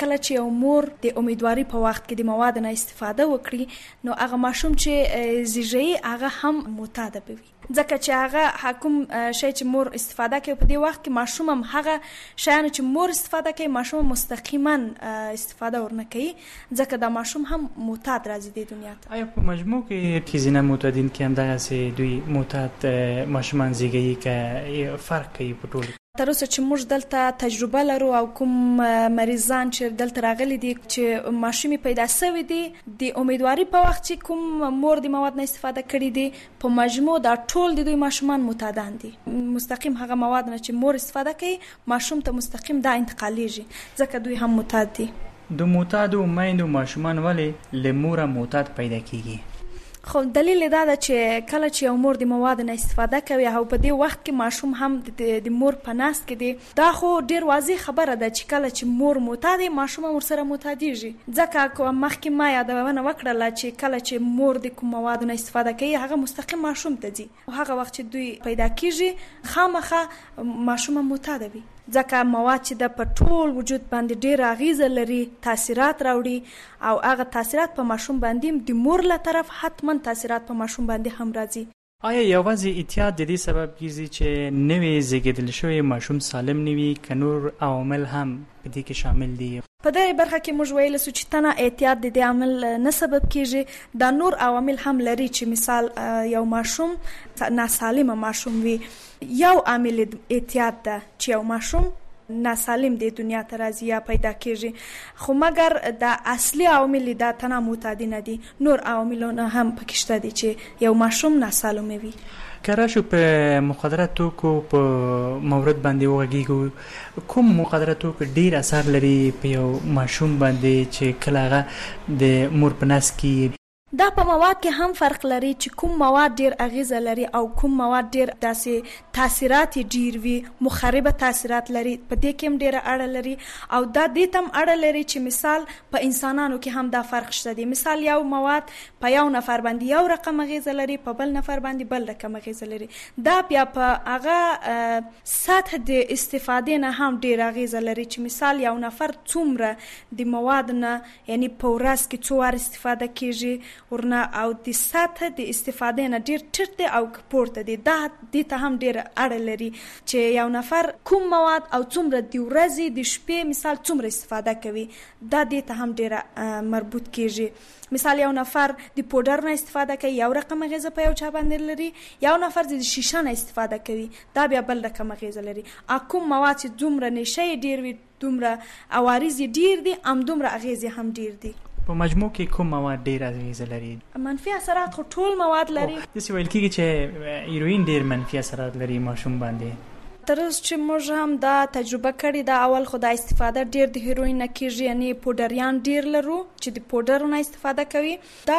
کله چې یو مور د امیدواري په وخت کې د مواد نه استفاده وکړي نو هغه ماشوم چې زیږي هغه هم معتاد وي، ځکه چې هغه کوم شی چې مور استفاده کوي په دې وخت کې ماشوم هم هغه شیان چې مور استفاده کوي ماشوم مستقیما استفاده ورنه کوي، ځکه دا ماشوم هم معتاد راځي د دنیا ته. آیا په مجموع کې ښځینه معتادین کې هم دغسې دوی معتاد ماشومان زیږوي که فرق کوي په ټولو؟ تر اوسه چې موږ دلته تجربه لرو او کوم مریضان چې دلته راغلي دي چې ماشومې پیدا شوی دي د امیدواري په وخت چې کوم مور د مواد نه استفاده کړي دي په مجموع دا ټول د دوی ماشومان معتادان دي، مستقیم هغه مواد نه چې مور استفاده کوي ماشوم ته مستقیم دا انتقالیږي، ځکه دوی هم معتاد دي. د معتادو میندو ماشومان ولې له موره معتاد پیدا کیږي؟ خو دلیل دا ده چې کله چې یو مور د مواد نه استفاده کوي او په دې وخت کې ماشوم هم د مور په ناس کې دی، دا خو ډیر واضح خبره ده چې کله چې مور معتاد ماشوم هم ورسره معتادیږي، ځکه مخکې ما یادونه وکړله چې کله چې مور د کوم مواد نه استفاده کوي هغه مستقیم ماشوم ته ځي او هغه وخت چې دوی پیدا کیږي خامخا ماشوم هم معتاد وي، ځکه مواد چې د په ټول وجود باندې ډیر اغیزه لري، تاثیرات راوړي او هغه تاثیرات په ماشوم باندې د مور له طرف حتما تاثیرات په ماشوم باندې هم راځي. آیا یوازې احتیاط د دې سبب کیږي چې نوې زیږیدل شوی ماشوم سالم نه وي که نور عوامل هم په دې کې شامل دي؟ په دې برخه کې موږ ویل سو چې تنه احتیاط د دې عامل نه سبب کیږي، دا نور عوامل هم لري چې مثال یو ماشوم ناسالم ماشوم وي، یو عامل احتیاط ده چې یو ماشوم ناسالم د دنیا ته راځي یا پیدا کیږي، خو مګر د اصلي عوامل دا تنه معتادی نه دي، نور عواملونه هم پکې شته دي چې یو ماشوم ناسالم وي. که راشو په مخدره توکو په مورد باندې وغږیږو، کوم مخدره توکو ډیر اثر لري په یو ماشوم باندې چې کله هغه د مور په نس کې؟ دا په مواد کې هم فرق لري چې کوم مواد ډیر اغیزه لري او کوم مواد ډیر داسې تاثیرات ډیر وي، مخربه تاثیرات لري، په دې کې هم ډیره اړه لري او دا دې تم اړه لري چې مثال په انسانانو کې هم دا فرق شته دي، مثال یو مواد په یو نفر باندې یو رقم اغیزه لري، په بل نفر باندې بل رقم اغیزه لري، دا بیا په هغه سطح د استفاده نه هم ډیر اغیزه لري چې مثال یو نفر څومره د مواد نه یعنی په ورځ کې څو وار استفاده کیږي ورنه او د سطح د استفاده نه ډیر ټیټ دی او پورته دی، دا د ته هم ډیر اړه لري چې یو نفر کوم مواد او څومره د ورځې د شپې مثال څومره استفاده کوي، دا د ته هم ډیر مربوط کیږي. مثال یو نفر د پودر نه استفاده کوي یو رقم غذا په یو چا باندې لري، یو نفر د شیشه نه استفاده کوي دا بیا بل رقم غذا لري، کوم مواد چې دومره نشه ډیر وي دومره عوارض ډیر دي هم دومره اغیزې هم ډیر دي. په مجموع کې کوم مواد ډیر اغیزه لري؟ منفي اثرات خو ټول مواد لري، داسې ویل کیږي چې هیروین ډیر منفي اثرات لري ماشوم باندې. تر اوسه چې موږ هم دا تجربه کړې ده، اول خو د استفاده ډیر د هیروین نه کیږي، یعنی پودریان ډیر لرو چې د پودر نه استفاده کوي، دا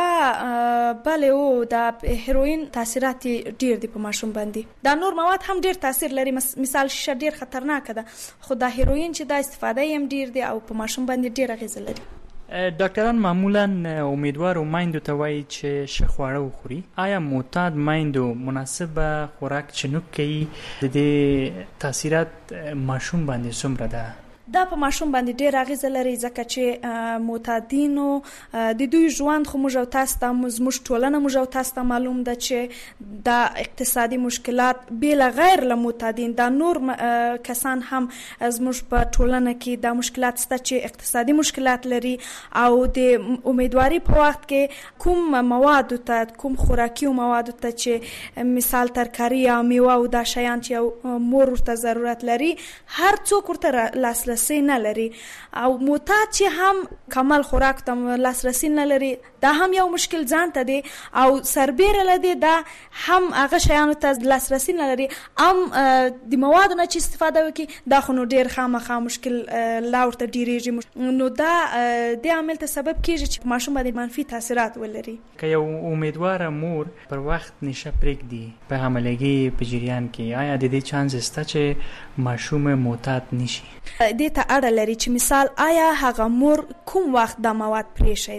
بل او د هیروین تاثیرات ډیر دي په ماشوم باندې، دا نور مواد هم ډیر تاثیر لري، مثال شیشه ډیر خطرناک ده، خو د هیروین چې د استفاده هم ډیر دی او په ماشوم باندې ډیر اغیزه لري. ډاکټران معمولا امیدوارو میندو ته وایي چې ښه خواړه وخوري، آیا معتاد میندو مناسبه خوراک چنوک کوي؟ د دې تاثیرات ماشوم باندې څومره ده؟ دا په ماشوم باندې ډیر اغیزه لري ځکه چې معتادینو د دوی ژوند خو موږ او تاسو ته زموږ ټولنه موږ او تاسو ته معلوم ده چې دا اقتصادي مشکلات بل غیر له معتادین دا نور کسان هم زموږ په ټولنه کې دا مشکلات شته چې اقتصادي مشکلات لري او د امیدواري په وخت کې کوم مواد ته کوم خوراکي مواد ته چې مثال ترکاری یا میوه او دا شیان چې مور ورته ضرورت لري هر څوک ورته لاسرسی نه لري او معتاد چې هم کمال خوراک ته لاسرسی نه لري دا هم یو مشکل ځان ته دی او سربیره لدی دا هم هغه شیانو ته لاسرسی نه لري هم د موادو نه چې استفاده وکي دا خو نو ډیر خامخا مشکل لا ورته ډیریږي نو دا د عامل ته سبب کیږي چې ماشوم باندې منفي تاثیرات ولري. که یو امیدواره مور پر وخت نشه پرېږدي په حاملګي په جریان کې آیا د دې چانس شته چې ماشوم معتاد نشي؟ دې ته اړه لري چې مثال آیا هغه مور کوم وخت دا مواد پرېښی ده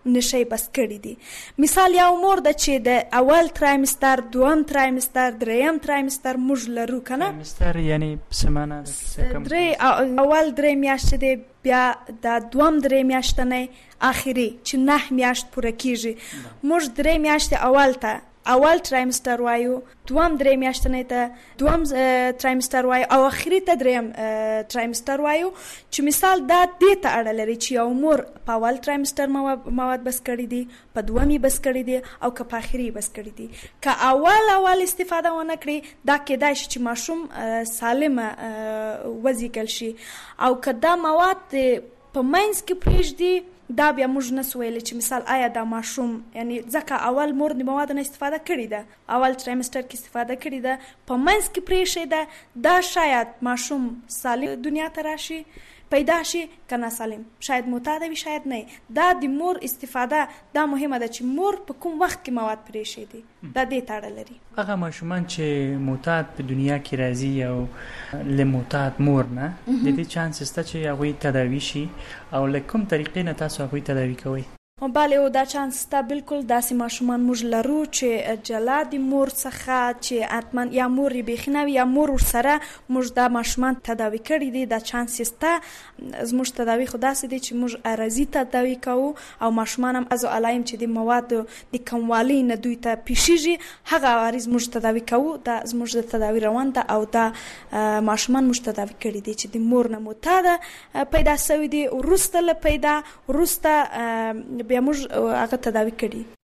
نشي بس کړي دي. مثال یو مور ده چې د اول ترایمستر، دوم ترایمستر، دریم ترایمستر موږ لرو کنه. ترایمستر یعنی سمانه اول 3 میاشتې دی، بیا د دوم 3 میاشتنۍ اخري چې 9 میاشت پوره کیږي. موږ 3 میاشتې اول ته اول ترایمستر وایو، دوم 3 میاشتنۍ ته دوم ترایمستر وایو او اخري ته دریم ترایمستر وایو. چې مثال دا دې ته اړه لري چې یو مور په اول ترایمستر مواد بس کړي دي، په دومي بس کړي دي او که په اخري بس کړي دي. که اول استفاده ونه کړي دا کېدای شي چې ماشوم سالمه وزېږل شي، او که دا مواد په منځ کې پرېږدي دا بیا موږ نسو ویلی چې مثال آیا دا ماشوم، یعنی ځکه اول مور د موادو نه استفاده کړې ده، اول ترایمستر کې استفاده کړې ده، په منځ کې پرېښې ده، دا شاید ماشوم سالم دنیا ته راشي، پیدا شي که ناسالم، شاید معتاد وي شاید نه. دا د مور استفاده دا مهمه ده چې مور په کوم وخت کې مواد پرېښې دي، دا دې ته اړه لري. هغه ماشومان چې معتاد په دنیا کې راځي او له معتاد مور نه د دې چانس شته چې هغوی تداوي شي، او له کوم طریقې نه تاسو هغوی تداوي کوئ؟ بله او دا چانس شته، بالکل داسې ماشومان موږ لرو چې جلا د مور څخه چې حتما یا مور یې بیخي نه وي یا مور ورسره موږ دا ماشومان تداوي کړي دي. دا چانس شته. زموږ تداوي خو داسې دی چې موږ عرضي تداوي کوو او ماشومان هم از علایم چې د موادو د کموالي نه دوی ته پیښیږي هغه عوارض موږ تداوي کوو. دا زموږ د تداوي روان ده او دا ماشومان موږ تداوي کړي دي چې د مور نه معتاده پیدا شوي دي، وروسته له پیدا وروسته بیا موږ هغه تداوي کړي.